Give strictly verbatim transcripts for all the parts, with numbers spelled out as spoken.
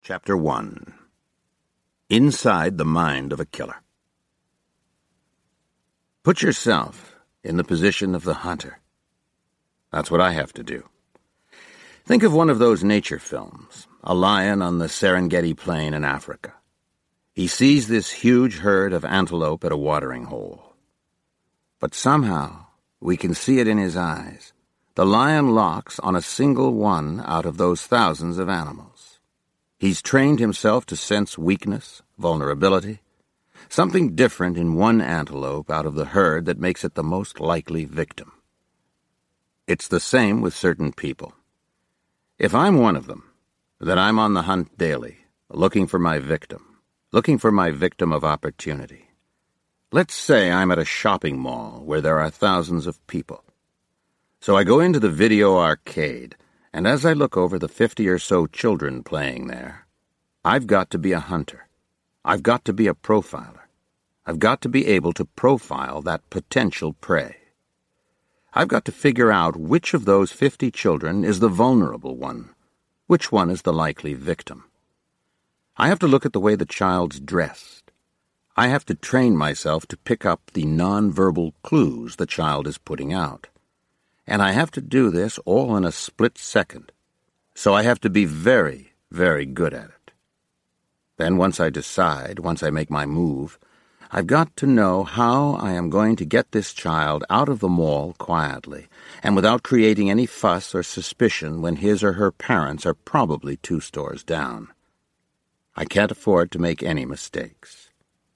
Chapter one. Inside the Mind of a Killer. Put yourself in the position of the hunter. That's what I have to do. Think of one of those nature films, a lion on the Serengeti Plain in Africa. He sees this huge herd of antelope at a watering hole. But somehow, we can see it in his eyes. The lion locks on a single one out of those thousands of animals. He's trained himself to sense weakness, vulnerability, something different in one antelope out of the herd that makes it the most likely victim. It's the same with certain people. If I'm one of them, then I'm on the hunt daily, looking for my victim, looking for my victim of opportunity. Let's say I'm at a shopping mall where there are thousands of people. So I go into the video arcade, and as I look over the fifty or so children playing there, I've got to be a hunter. I've got to be a profiler. I've got to be able to profile that potential prey. I've got to figure out which of those fifty children is the vulnerable one, which one is the likely victim. I have to look at the way the child's dressed. I have to train myself to pick up the nonverbal clues the child is putting out. And I have to do this all in a split second, so I have to be very, very good at it. Then once I decide, once I make my move, I've got to know how I am going to get this child out of the mall quietly and without creating any fuss or suspicion when his or her parents are probably two stores down. I can't afford to make any mistakes.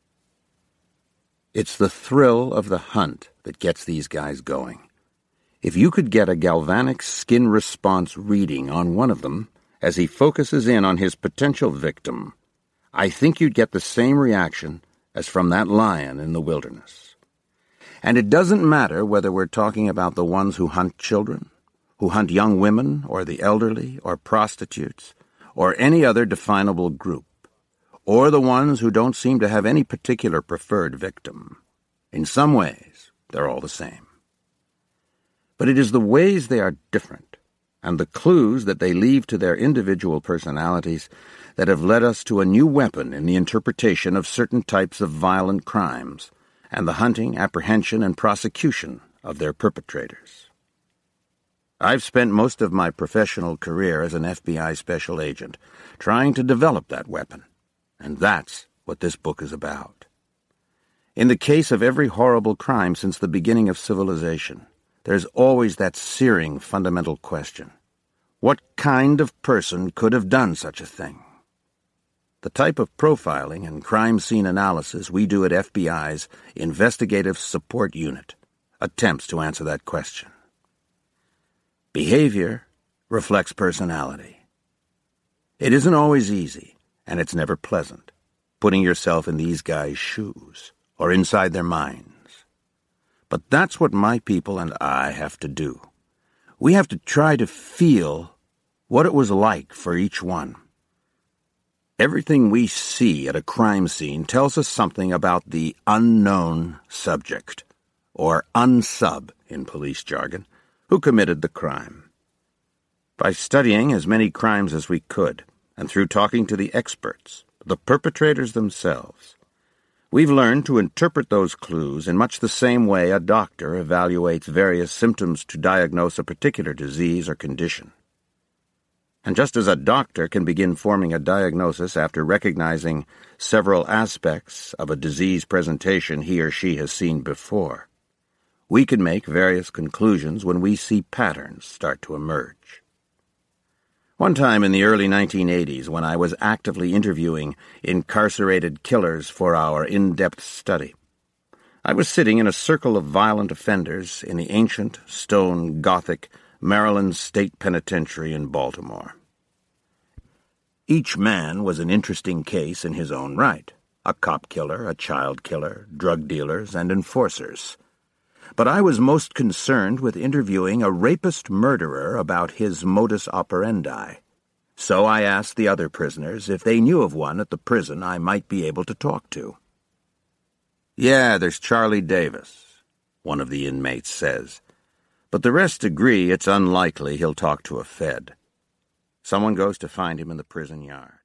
It's the thrill of the hunt that gets these guys going. If you could get a galvanic skin response reading on one of them as he focuses in on his potential victim, I think you'd get the same reaction as from that lion in the wilderness. And it doesn't matter whether we're talking about the ones who hunt children, who hunt young women, or the elderly, or prostitutes, or any other definable group, or the ones who don't seem to have any particular preferred victim. In some ways, they're all the same. But it is the ways they are different, and the clues that they leave to their individual personalities that have led us to a new weapon in the interpretation of certain types of violent crimes, and the hunting, apprehension, and prosecution of their perpetrators. I've spent most of my professional career as an F B I special agent trying to develop that weapon, and that's what this book is about. In the case of every horrible crime since the beginning of civilization, there's always that searing fundamental question. What kind of person could have done such a thing? The type of profiling and crime scene analysis we do at F B I's Investigative Support Unit attempts to answer that question. Behavior reflects personality. It isn't always easy, and it's never pleasant, putting yourself in these guys' shoes or inside their minds. But that's what my people and I have to do. We have to try to feel what it was like for each one. Everything we see at a crime scene tells us something about the unknown subject, or unsub in police jargon, who committed the crime. By studying as many crimes as we could, and through talking to the experts, the perpetrators themselves, we've learned to interpret those clues in much the same way a doctor evaluates various symptoms to diagnose a particular disease or condition. And just as a doctor can begin forming a diagnosis after recognizing several aspects of a disease presentation he or she has seen before, we can make various conclusions when we see patterns start to emerge. One time in the early nineteen eighties, when I was actively interviewing incarcerated killers for our in-depth study, I was sitting in a circle of violent offenders in the ancient, stone, Gothic Maryland State Penitentiary in Baltimore. Each man was an interesting case in his own right, a cop killer, a child killer, drug dealers, and enforcers. But I was most concerned with interviewing a rapist-murderer about his modus operandi. So I asked the other prisoners if they knew of one at the prison I might be able to talk to. "Yeah, there's Charlie Davis," one of the inmates says. "But the rest agree it's unlikely he'll talk to a Fed." Someone goes to find him in the prison yard.